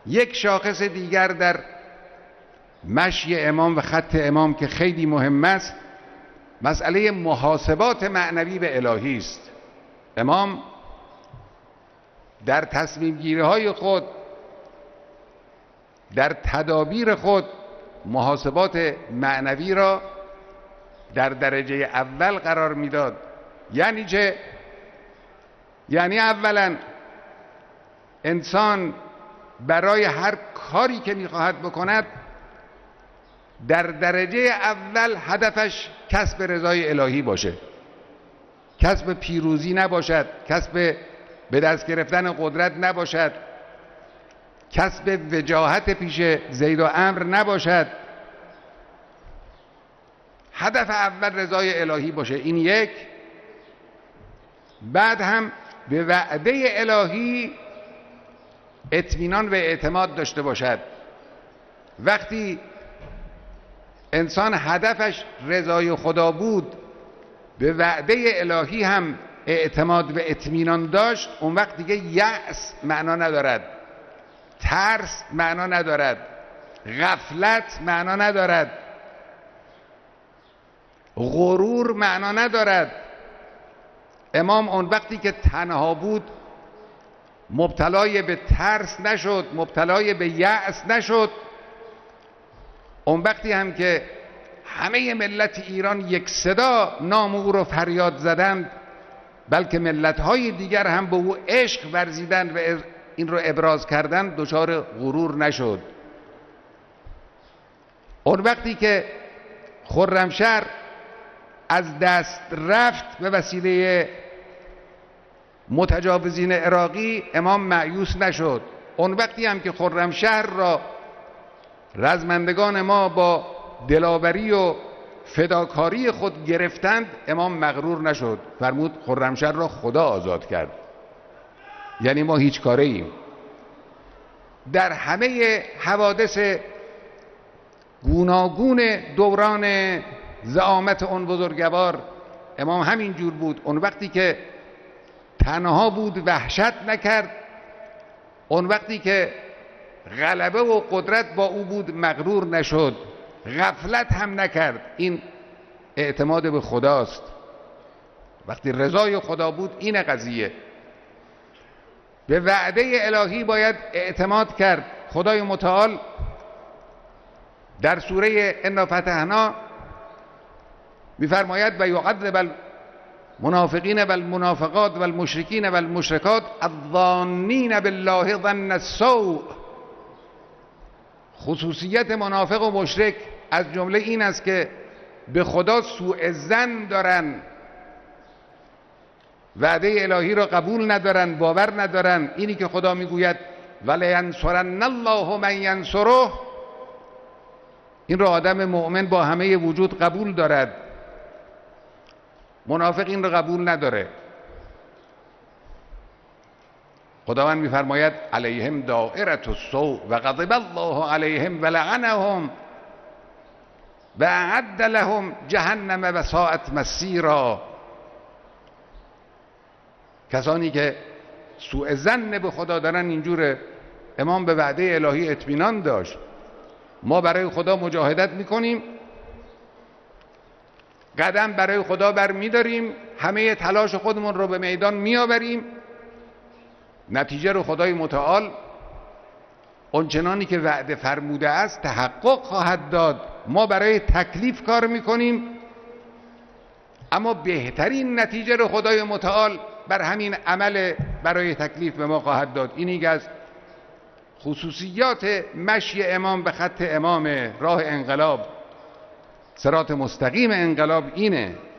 یک شاخص دیگر در مشی امام و خط امام که خیلی مهم است، مسئله محاسبات معنوی به الهی است. امام در تصمیم گیری های خود، در تدابیر خود، محاسبات معنوی را در درجه اول قرار میداد. یعنی چه؟ یعنی اولا انسان برای هر کاری که میخواهد بکند در درجه اول هدفش کسب رضای الهی باشه، کسب پیروزی نباشد، کسب به دست گرفتن قدرت نباشد، کسب وجاهت پیش زید و عمرو نباشد. هدف اول رضای الهی باشه. این یک. بعد هم به وعده الهی اطمینان و اعتماد داشته باشد. وقتی انسان هدفش رضای خدا بود، به وعده الهی هم اعتماد و اطمینان داشت، اون وقت دیگه یأس معنا ندارد، ترس معنا ندارد، غفلت معنا ندارد، غرور معنا ندارد. امام اون وقتی که تنها بود مبتلای به ترس نشد، مبتلای به یأس نشد. اون وقتی هم که همه ملت ایران یک صدا نام او رو فریاد زدند، بلکه ملت‌های دیگر هم به او عشق ورزیدند و این رو ابراز کردند، دچار غرور نشد. اون وقتی که خرمشهر از دست رفت به وسیله متجاوزین عراقی، امام مایوس نشد. اون وقتی هم که خرمشهر را رزمندگان ما با دلاوری و فداکاری خود گرفتند، امام مغرور نشد، فرمود خرمشهر را خدا آزاد کرد، یعنی ما هیچ کاره ایم. در همه حوادث گوناگون دوران زعامت اون بزرگوار امام همین جور بود. اون وقتی که تنها بود وحشت نکرد، اون وقتی که غلبه و قدرت با او بود مغرور نشد، غفلت هم نکرد. این اعتماد به خداست. وقتی رضای خدا بود این قضیه. به وعده الهی باید اعتماد کرد. خدای متعال در سوره انا فتحنا می‌فرماید و یعذب المنافقین و المنافقات و المشرکین و المشرکات الظانین بالله ظن السوء. خصوصیت منافق و مشرک از جمله این است که به خدا سوء ظن دارن، وعده الهی را قبول ندارن، باور ندارن. اینی که خدا میگوید ولینصرن الله من ینصره، این را آدم مؤمن با همه وجود قبول دارد. منافق این را قبول نداره. خداوند میفرماید علیهم دائرة السوء و غضب الله علیهم و لعنهم و اعد لهم جهنم و ساءت مصیرا. کسانی که سوء ظن به خدا دارن اینجوره. امام به وعده الهی اطمینان داشت. ما برای خدا مجاهدت میکنیم، قدم برای خدا برمیداریم، همه تلاش خودمون رو به میدان میآوریم، نتیجه رو خدای متعال اونچنانی که وعده فرموده است تحقق خواهد داد. ما برای تکلیف کار میکنیم، اما بهترین نتیجه رو خدای متعال بر همین عمل برای تکلیف به ما خواهد داد. اینی که از خصوصیات مشی امام به خط امام، راه انقلاب، صراط مستقیم انقلاب اینه.